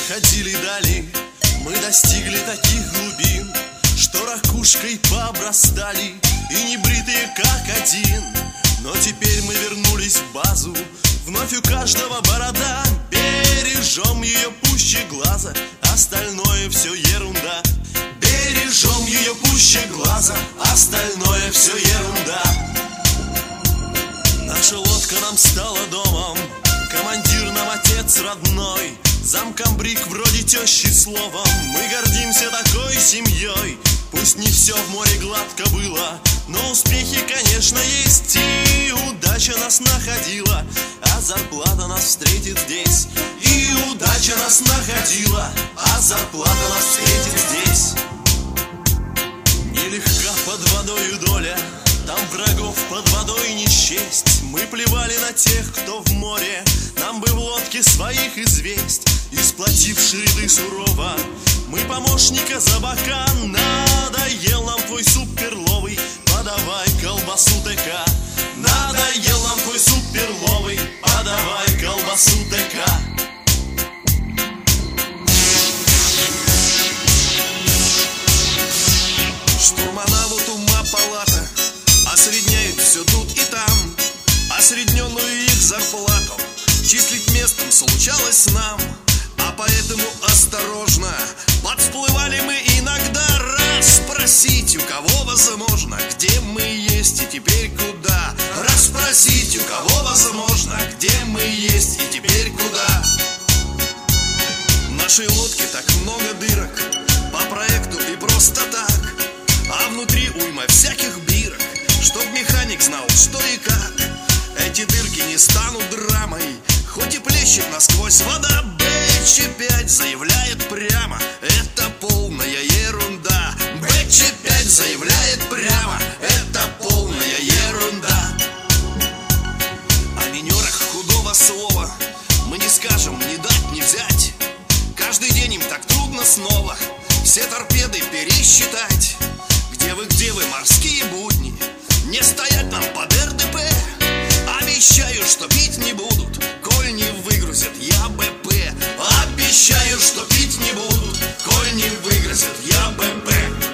проходили дали, мы достигли таких глубин, что ракушкой пообрастали и не бритые как один. Но теперь мы вернулись в базу, вновь у каждого борода. Бережем ее пуще глаза, остальное все ерунда. Бережем ее пуще глаза, остальное все ерунда. Наша лодка нам стала домом, командир нам отец родной, замкомбриг вроде тещи словом. Мы гордимся такой семьей. Пусть не все в море гладко было, но успехи, конечно, есть. И удача нас находила, а зарплата нас встретит здесь. И удача нас находила, а зарплата нас встретит здесь. Нелегка под водою доля, там врагов под водой не счесть. Мы плевали на тех, кто в море, нам бы в лодке своих известь. И сплотивши ряды сурово, мы помощника за бока. Надоел нам твой суп перловый, подавай колбасу ТК. Надоел нам твой суп перловый, подавай колбасу ТК. Штурмана вот ума палата, осредняют все тут и там. Осредненную их зарплату числить местом случалось нам. А поэтому осторожно подплывали мы иногда. Расспросить, у кого возможно, где мы есть и теперь куда. Расспросить, у кого возможно, где мы есть и теперь куда. В нашей лодке так много дырок, по проекту и просто так. А внутри уйма всяких бирок, чтоб механик знал, что и как. Эти дырки не станут драмой, хоть и плещет насквозь вода. БЧ-5 заявляет прямо, это полная ерунда. БЧ-5 заявляет прямо, это полная ерунда. О минерах худого слова мы не скажем, не дать, не взять. Каждый день им так трудно снова все торпеды пересчитать. Где вы, морские будни? Не стоять нам под РДП. Обещаю, что пить не будут, коль не выгрузят я БП. Обещаю, что пить не будут, коль не выгрузят я БП.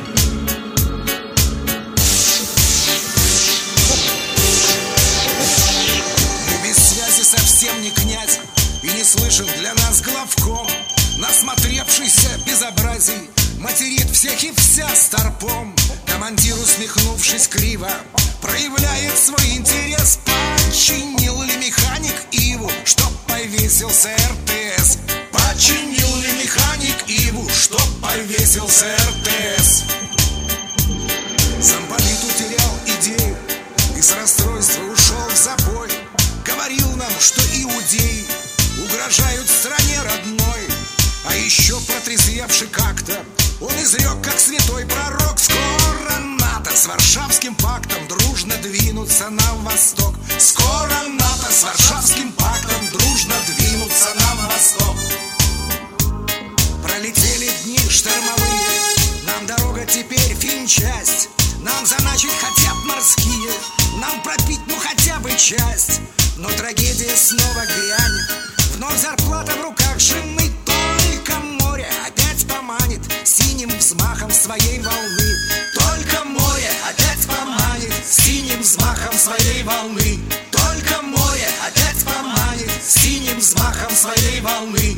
Мы без связи совсем не князь и не слышен для нас главком. Насмотревшийся безобразий материт всех и вся старпом. Командир, усмехнувшись криво, проявляет свой интерес. Починил ли механик Иву, чтоб повесился РТС? Починил ли механик Иву, чтоб повесился РТС? Замполит утерял идею и с расстройства ушел в запой. Говорил нам, что иудеи угрожают стране родной. А еще протрезвевший как-то он изрек, как святой пророк: скоро НАТО с Варшавским пактом дружно двинутся на восток. Скоро НАТО с Варшавским пактом дружно двинутся на восток. Пролетели дни штормовые, нам дорога теперь финчасть. Нам заначить хотят морские, нам пропить ну хотя бы часть. Но трагедия снова грянет, вновь зарплата в руках жены. Только море опять поманит синим взмахом своей волны. Только море опять поманит синим взмахом своей волны. Только море опять поманит синим взмахом своей волны.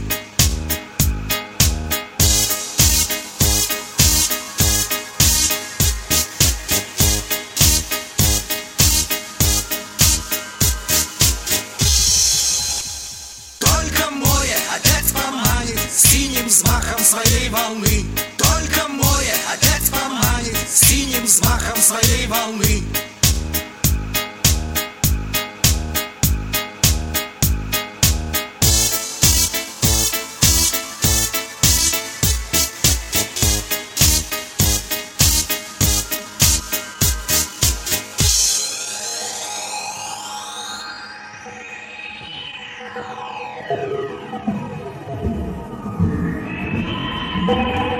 Только море опять поманит синим взмахом своей волны. Только море опять поманит синим взмахом своей волны. Thank you.